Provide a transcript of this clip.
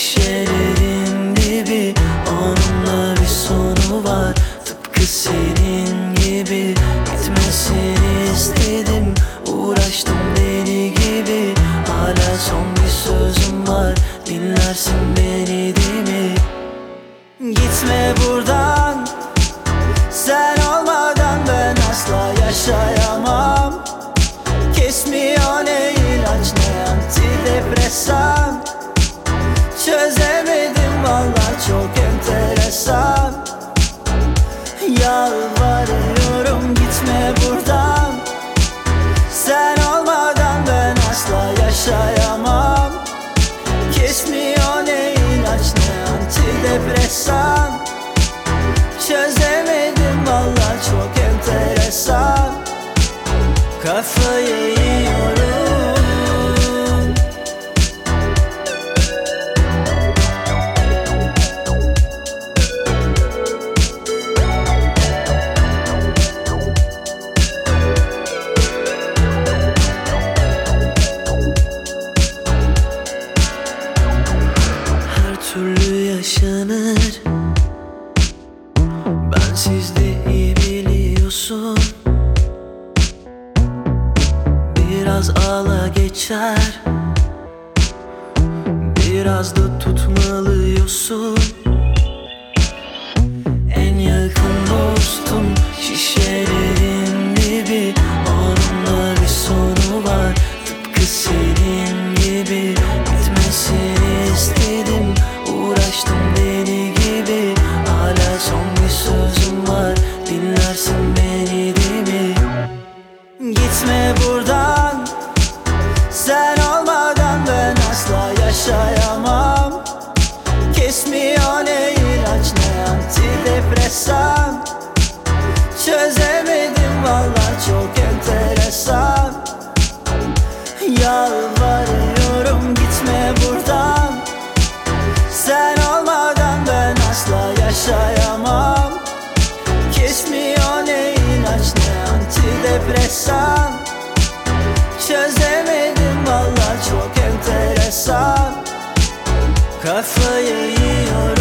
şişelerin dibi, onunla bir sonu var. Tıpkı senin gibi gitmesini istedim. Uğraştım deli gibi, hala son bir sözüm var. Dinlersin beni değil mi? Gitme buradan, sen olmadan ben asla yaşayamam. Kesmiyor ne ilaç ne antidepresan. Çözemedim vallahi, çok enteresan. Yalvarıyorum gitme buradan, sen olmadan ben asla yaşayamam. Kesmiyor ne ilaç ne antidepresan. Çözemedim vallahi, çok enteresan. Kafayı yiyorum. Her türlü yaşanır, bensiz de iyi biliyorsun. Biraz ağla geçer, biraz da tutmalıyorsun. En yakın dostum şişelerin dibi, onunla bir sonu var. Tıpkı senin gibi gitmesini istedim. Uğraştım deli gibi, hala son bir sözüm var. Dinlersin beni değil mi? Gitme buradan, sen olmadan ben asla yaşayamam. Kesmiyor ne ilaç ne antidepresan. Çözemedim vallahi, çok enteresan. Yalvarıyorum gitme buradan, sen olmadan ben asla yaşayamam. Kesmiyor ne ilaç ne antidepresan. Çözemedim vallahi, çok enteresan. Kafayı yiyorum.